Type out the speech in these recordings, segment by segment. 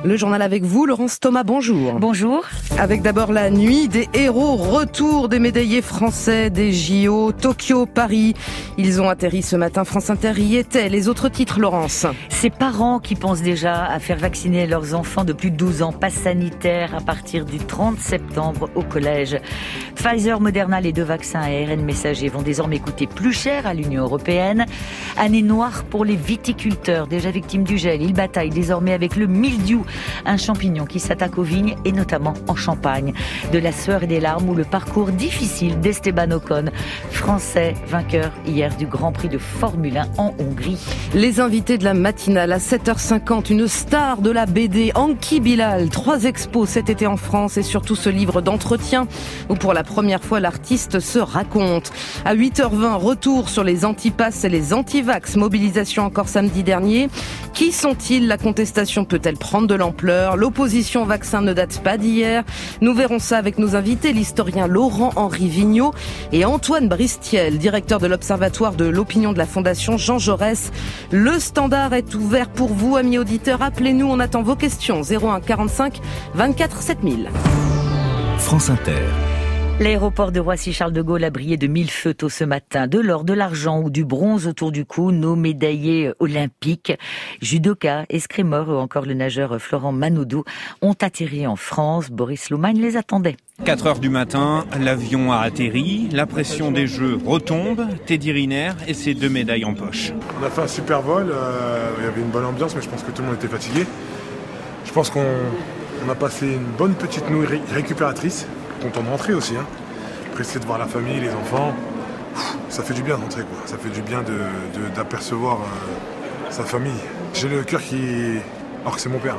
Le journal avec vous, Laurence Thomas, bonjour. Bonjour. Avec d'abord la nuit des héros, retour des médaillés français des JO, Tokyo, Paris. Ils ont atterri ce matin, France Inter y était. Les autres titres, Laurence. Ces parents qui pensent déjà à faire vacciner leurs enfants de plus de 12 ans, passe sanitaire à partir du 30 septembre au collège. Pfizer, Moderna, les deux vaccins à ARN messager vont désormais coûter plus cher à l'Union européenne. Année noire pour les viticulteurs, déjà victimes du gel. Ils bataillent désormais avec le mildiou, un champignon qui s'attaque aux vignes et notamment en Champagne. De la sueur et des larmes ou le parcours difficile d'Esteban Ocon, français vainqueur hier du Grand Prix de Formule 1 en Hongrie. Les invités de la matinale à 7h50, une star de la BD, Anki Bilal. 3 expos cet été en France et surtout ce livre d'entretien où pour la première fois l'artiste se raconte. À 8h20, retour sur les antipasses et les antivax. Mobilisation encore samedi dernier. Qui sont-ils? La contestation peut-elle prendre de l'ampleur? L'opposition au vaccin ne date pas d'hier. Nous verrons ça avec nos invités, l'historien Laurent-Henri Vigneault et Antoine Bristiel, directeur de l'Observatoire de l'opinion de la Fondation Jean Jaurès. Le standard est ouvert pour vous, amis auditeurs. Appelez-nous, on attend vos questions. 01 45 24 7000. France Inter. L'aéroport de Roissy-Charles de Gaulle a brillé de 1000 feux tôt ce matin. De l'or, de l'argent ou du bronze autour du cou, nos médaillés olympiques, judoka, escrimeur ou encore le nageur Florent Manoudou ont atterri en France. Boris Loumagne les attendait. 4h du matin, l'avion a atterri, la pression des Jeux retombe, Teddy Riner et ses 2 médailles en poche. On a fait un super vol, il y avait une bonne ambiance, mais je pense que tout le monde était fatigué. Je pense qu'on a passé une bonne petite nuit récupératrice. Content de rentrer aussi, pressé de voir la famille, les enfants. Ça fait du bien de rentrer, quoi. Ça fait du bien d'apercevoir sa famille. J'ai le cœur qui... Alors que c'est mon père.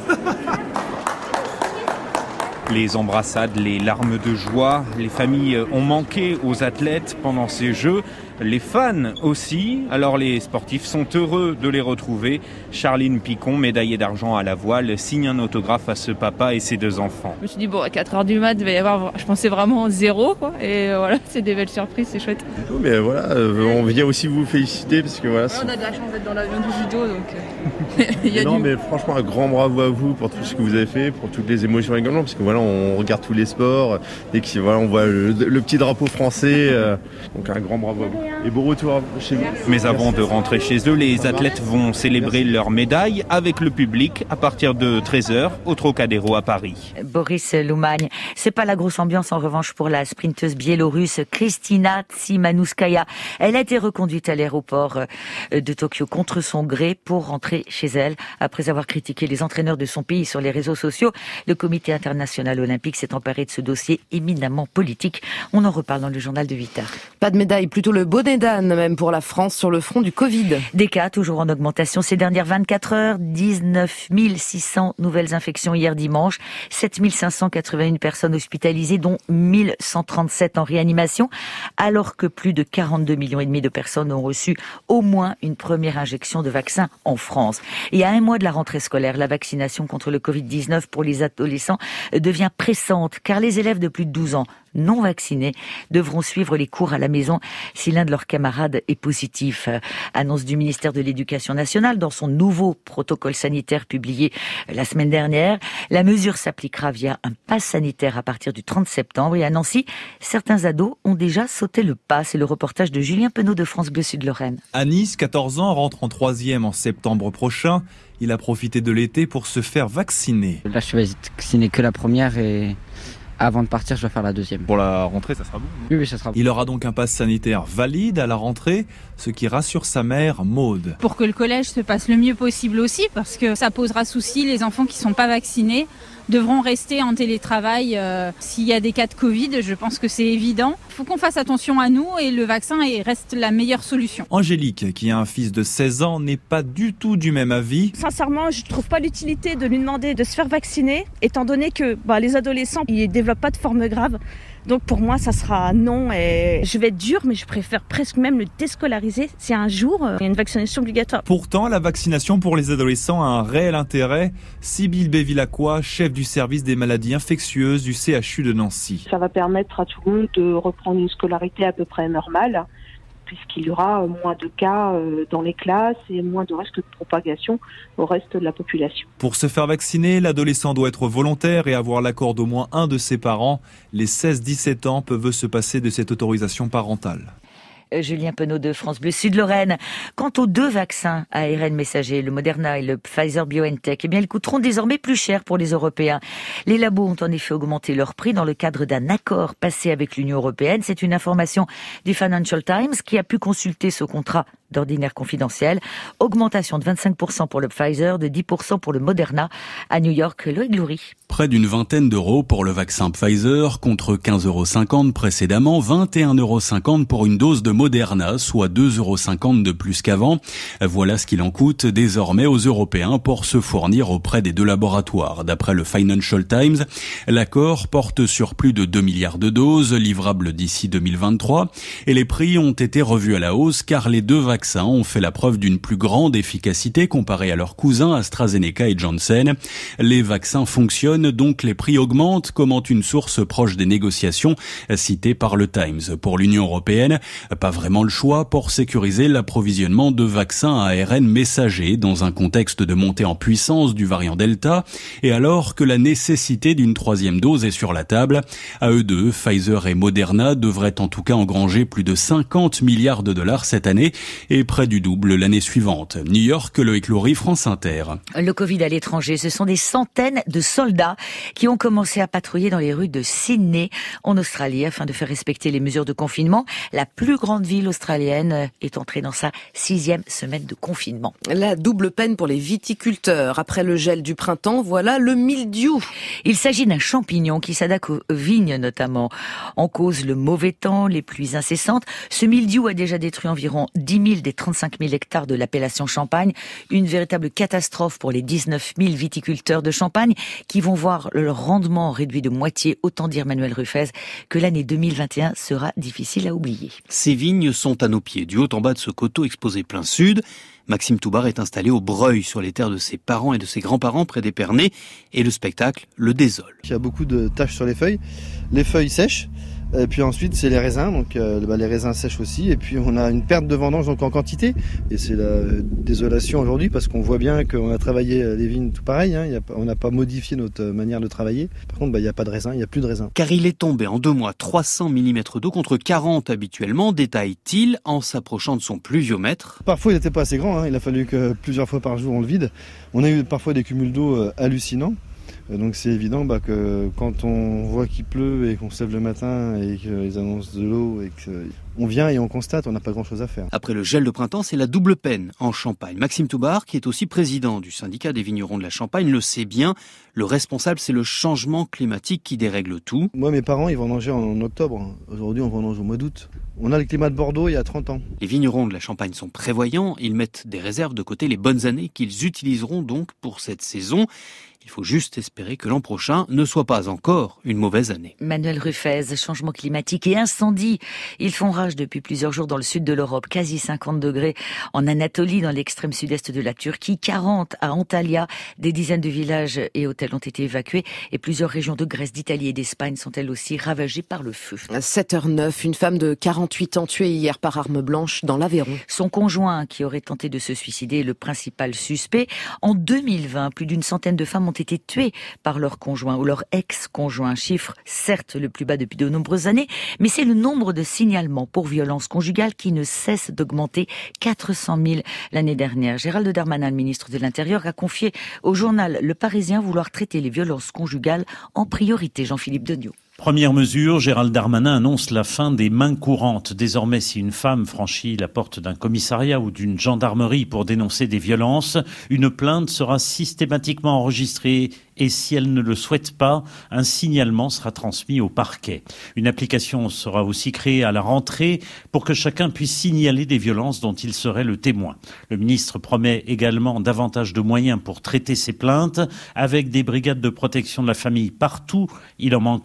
Les embrassades, les larmes de joie, les familles ont manqué aux athlètes pendant ces Jeux. Les fans aussi, alors les sportifs sont heureux de les retrouver. Charline Picon, médaillée d'argent à la voile, signe un autographe à ce papa et ses 2 enfants. Je me suis dit, à 4h du mat, il va y avoir, je pensais vraiment 0, quoi. Et voilà, c'est des belles surprises, c'est chouette. Mais voilà, on vient aussi vous féliciter parce que voilà. On a de la chance d'être dans l'avion du judo, donc mais franchement, un grand bravo à vous pour tout ce que vous avez fait, pour toutes les émotions également, parce que voilà, on regarde tous les sports, dès qu'on voit le petit drapeau français, donc un grand bravo à vous. Et bon retour chez vous. Mais avant de rentrer chez eux, les athlètes vont célébrer leur médaille avec le public à partir de 13h au Trocadéro à Paris. Boris Loumagne. C'est pas la grosse ambiance en revanche pour la sprinteuse biélorusse Kristina Tsimanouskaya. Elle a été reconduite à l'aéroport de Tokyo contre son gré pour rentrer chez elle après avoir critiqué les entraîneurs de son pays sur les réseaux sociaux. Le comité international olympique s'est emparé de ce dossier éminemment politique. On en reparle dans le journal de 8h. Pas de médaille, plutôt le bonnet d'âne même pour la France sur le front du Covid. Des cas toujours en augmentation ces dernières 24 heures. 19 600 nouvelles infections hier dimanche. 7 581 personnes hospitalisées, dont 1137 en réanimation, alors que plus de 42,5 millions de personnes ont reçu au moins une première injection de vaccin en France. Et à un mois de la rentrée scolaire, la vaccination contre le Covid-19 pour les adolescents devient pressante, car les élèves de plus de 12 ans non vaccinés devront suivre les cours à la maison si l'un de leurs camarades est positif. Annonce du ministère de l'Éducation nationale dans son nouveau protocole sanitaire publié la semaine dernière. La mesure s'appliquera via un pass sanitaire à partir du 30 septembre et à Nancy, certains ados ont déjà sauté le pas. C'est le reportage de Julien Penaud de France Bleu Sud-Lorraine. À Nice, 14 ans, rentre en 3e en septembre prochain. Il a profité de l'été pour se faire vacciner. Là, je suis vacciné que la première et avant de partir, je vais faire la 2e. Pour la rentrée, ça sera bon? Oui, ça sera bon. Il aura donc un pass sanitaire valide à la rentrée, ce qui rassure sa mère, Maude. Pour que le collège se passe le mieux possible aussi, parce que ça posera souci, les enfants qui ne sont pas vaccinés devront rester en télétravail s'il y a des cas de Covid, je pense que c'est évident. Il faut qu'on fasse attention à nous et le vaccin reste la meilleure solution. Angélique, qui a un fils de 16 ans, n'est pas du tout du même avis. Sincèrement, je ne trouve pas l'utilité de lui demander de se faire vacciner, étant donné que les adolescents, ils ne développent pas de forme grave. Donc pour moi, ça sera non. Et je vais être dure, mais je préfère presque même le déscolariser si un jour il y a une vaccination obligatoire. Pourtant, la vaccination pour les adolescents a un réel intérêt. Sybille Bévilacqua, chef du service des maladies infectieuses du CHU de Nancy. Ça va permettre à tout le monde de reprendre une scolarité à peu près normale, puisqu'il y aura moins de cas dans les classes et moins de risque de propagation au reste de la population. Pour se faire vacciner, l'adolescent doit être volontaire et avoir l'accord d'au moins un de ses parents. Les 16-17 ans peuvent se passer de cette autorisation parentale. Julien Penaud de France Bleu Sud-Lorraine. Quant aux 2 vaccins ARN messager, le Moderna et le Pfizer-BioNTech, ils coûteront désormais plus cher pour les Européens. Les labos ont en effet augmenté leur prix dans le cadre d'un accord passé avec l'Union européenne. C'est une information du Financial Times qui a pu consulter ce contrat d'ordinaire confidentiel. Augmentation de 25% pour le Pfizer, de 10% pour le Moderna. À New York, Loïc Loury. Près d'une vingtaine d'euros pour le vaccin Pfizer, contre 15,50 € précédemment, 21,50 € pour une dose de Moderna, soit 2,50 € de plus qu'avant. Voilà ce qu'il en coûte désormais aux Européens pour se fournir auprès des 2 laboratoires. D'après le Financial Times, l'accord porte sur plus de 2 milliards de doses, livrables d'ici 2023, et les prix ont été revus à la hausse car les 2 vaccins ont fait la preuve d'une plus grande efficacité comparée à leurs cousins AstraZeneca et Janssen. Les vaccins fonctionnent, donc les prix augmentent, commente une source proche des négociations citée par le Times. Pour l'Union européenne, pas vraiment le choix pour sécuriser l'approvisionnement de vaccins à ARN messagers dans un contexte de montée en puissance du variant Delta et alors que la nécessité d'une 3e dose est sur la table. À eux deux, Pfizer et Moderna devraient en tout cas engranger plus de 50 milliards de dollars cette année et près du double l'année suivante. New York, Loïc Loury, France Inter. Le Covid à l'étranger, ce sont des centaines de soldats qui ont commencé à patrouiller dans les rues de Sydney, en Australie, afin de faire respecter les mesures de confinement. La plus grande ville australienne est entrée dans sa 6e semaine de confinement. La double peine pour les viticulteurs. Après le gel du printemps, voilà le mildiou. Il s'agit d'un champignon qui s'attaque aux vignes notamment. En cause le mauvais temps, les pluies incessantes. Ce mildiou a déjà détruit environ 10 000 des 35 000 hectares de l'appellation Champagne. Une véritable catastrophe pour les 19 000 viticulteurs de Champagne qui vont voir leur rendement réduit de moitié. Autant dire, Manuel Ruffez, que l'année 2021 sera difficile à oublier. Ces vignes sont à nos pieds, du haut en bas de ce coteau exposé plein sud. Maxime Toubar est installé au Breuil, sur les terres de ses parents et de ses grands-parents près d'Épernay, et le spectacle le désole. Il y a beaucoup de taches sur les feuilles sèchent, et puis ensuite c'est les raisins, donc les raisins sèchent aussi, et puis on a une perte de vendange donc en quantité, et c'est la désolation aujourd'hui parce qu'on voit bien qu'on a travaillé les vignes tout pareil, on n'a pas modifié notre manière de travailler, par contre il n'y a pas de raisins, il n'y a plus de raisins. Car il est tombé en 2 mois 300 mm d'eau contre 40 habituellement, détaille-t-il en s'approchant de son pluviomètre. Parfois il n'était pas assez grand, il a fallu que plusieurs fois par jour on le vide, on a eu parfois des cumuls d'eau hallucinants. Donc c'est évident que quand on voit qu'il pleut et qu'on se lève le matin et qu'ils annoncent de l'eau et qu'on vient et on constate, on n'a pas grand-chose à faire. Après le gel de printemps, c'est la double peine en Champagne. Maxime Toubar, qui est aussi président du syndicat des vignerons de la Champagne, le sait bien. Le responsable, c'est le changement climatique qui dérègle tout. Moi, mes parents, ils vendangeaient en octobre. Aujourd'hui, on vendange au mois d'août. On a le climat de Bordeaux il y a 30 ans. Les vignerons de la Champagne sont prévoyants. Ils mettent des réserves de côté les bonnes années qu'ils utiliseront donc pour cette saison. Il faut juste espérer que l'an prochain ne soit pas encore une mauvaise année. Manuel Ruffez, changement climatique et incendie. Ils font rage depuis plusieurs jours dans le sud de l'Europe, quasi 50 degrés en Anatolie, dans l'extrême sud-est de la Turquie, 40 à Antalya. Des dizaines de villages et hôtels ont été évacués et plusieurs régions de Grèce, d'Italie et d'Espagne sont elles aussi ravagées par le feu. À 7h09, une femme de 48 ans tuée hier par arme blanche dans l'Aveyron. Son conjoint, qui aurait tenté de se suicider, est le principal suspect. En 2020, plus d'une centaine de femmes ont été tuées par leur conjoint ou leur ex-conjoint. Chiffre certes le plus bas depuis de nombreuses années, mais c'est le nombre de signalements pour violences conjugales qui ne cesse d'augmenter, 400 000 l'année dernière. Gérald Darmanin, le ministre de l'Intérieur, a confié au journal Le Parisien vouloir traiter les violences conjugales en priorité. Jean-Philippe Degnaud. Première mesure, Gérald Darmanin annonce la fin des mains courantes. Désormais, si une femme franchit la porte d'un commissariat ou d'une gendarmerie pour dénoncer des violences, une plainte sera systématiquement enregistrée et si elle ne le souhaite pas, un signalement sera transmis au parquet. Une application sera aussi créée à la rentrée pour que chacun puisse signaler des violences dont il serait le témoin. Le ministre promet également davantage de moyens pour traiter ces plaintes avec des brigades de protection de la famille partout. Il en manque 22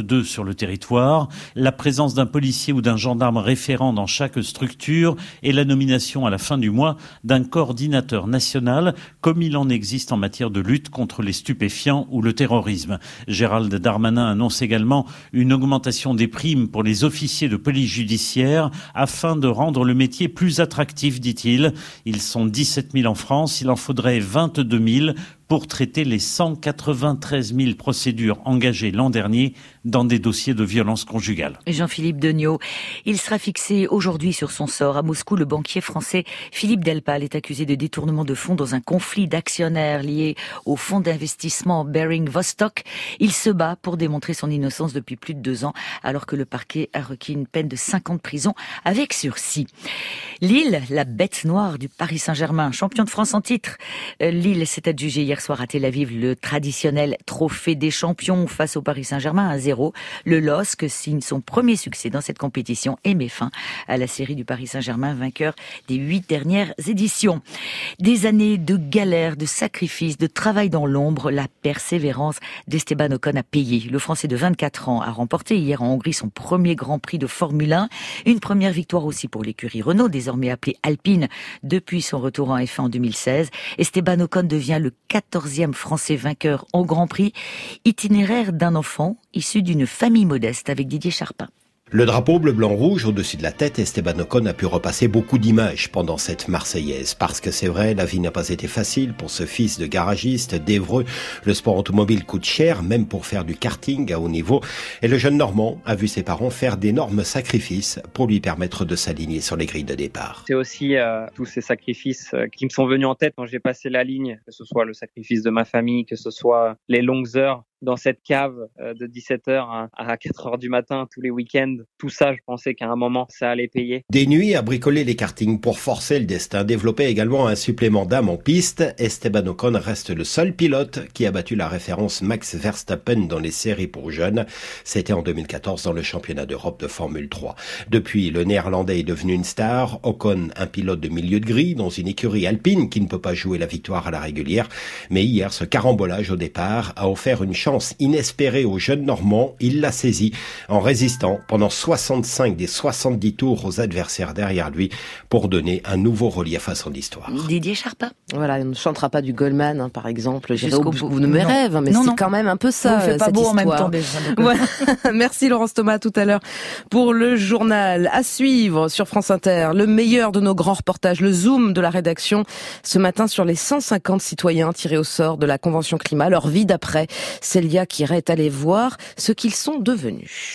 42 sur le territoire, la présence d'un policier ou d'un gendarme référent dans chaque structure et la nomination à la fin du mois d'un coordinateur national, comme il en existe en matière de lutte contre les stupéfiants ou le terrorisme. Gérald Darmanin annonce également une augmentation des primes pour les officiers de police judiciaire afin de rendre le métier plus attractif, dit-il. Ils sont 17 000 en France, il en faudrait 22 000 pour traiter les 193 000 procédures engagées l'an dernier dans des dossiers de violence conjugale. Jean-Philippe Degnaud, il sera fixé aujourd'hui sur son sort. À Moscou, le banquier français Philippe Delpal est accusé de détournement de fonds dans un conflit d'actionnaires lié au fonds d'investissement Bering Vostok. Il se bat pour démontrer son innocence depuis plus de 2 ans, alors que le parquet a requis une peine de 5 ans de prison avec sursis. Lille, la bête noire du Paris Saint-Germain, champion de France en titre. Lille s'est adjugé hier soir à Tel Aviv le traditionnel trophée des champions face au Paris Saint-Germain 1-0. Le LOSC signe son premier succès dans cette compétition et met fin à la série du Paris Saint-Germain, vainqueur des 8 dernières éditions. Des années de galère, de sacrifices, de travail dans l'ombre, la persévérance d'Esteban Ocon a payé. Le Français de 24 ans a remporté hier en Hongrie son premier Grand Prix de Formule 1. Une première victoire aussi pour l'écurie Renault, désormais appelée Alpine, depuis son retour en F1 en 2016. Esteban Ocon devient le 14e Français vainqueur au Grand Prix. Itinéraire d'un enfant issu d'une famille modeste avec Didier Charpin. Le drapeau bleu-blanc-rouge au-dessus de la tête, Esteban Ocon a pu repasser beaucoup d'images pendant cette Marseillaise. Parce que c'est vrai, la vie n'a pas été facile pour ce fils de garagiste d'Évreux. Le sport automobile coûte cher, même pour faire du karting à haut niveau. Et le jeune Normand a vu ses parents faire d'énormes sacrifices pour lui permettre de s'aligner sur les grilles de départ. C'est aussi tous ces sacrifices qui me sont venus en tête quand j'ai passé la ligne, que ce soit le sacrifice de ma famille, que ce soit les longues heures dans cette cave de 17h à 4h du matin tous les week-ends. Tout ça, je pensais qu'à un moment, ça allait payer. Des nuits à bricoler les kartings pour forcer le destin, développer également un supplément d'âme en piste. Esteban Ocon reste le seul pilote qui a battu la référence Max Verstappen dans les séries pour jeunes. C'était en 2014 dans le championnat d'Europe de Formule 3. Depuis, le Néerlandais est devenu une star. Ocon, un pilote de milieu de grille dans une écurie alpine qui ne peut pas jouer la victoire à la régulière. Mais hier, ce carambolage au départ a offert une chance inespérée au jeune Normand. Il l'a saisi en résistant pendant 65 des 70 tours aux adversaires derrière lui pour donner un nouveau relief à son histoire. Didier Charpin. Voilà, on ne chantera pas du Goldman, par exemple. J'irai au bout de mes rêves, mais c'est quand même un peu ça, cette pas beau histoire. En même temps, voilà. Merci Laurence Thomas tout à l'heure pour le journal. À suivre sur France Inter, le meilleur de nos grands reportages, le zoom de la rédaction ce matin sur les 150 citoyens tirés au sort de la Convention Climat, leur vie d'après. Célia Kiret est allée voir ce qu'ils sont devenus.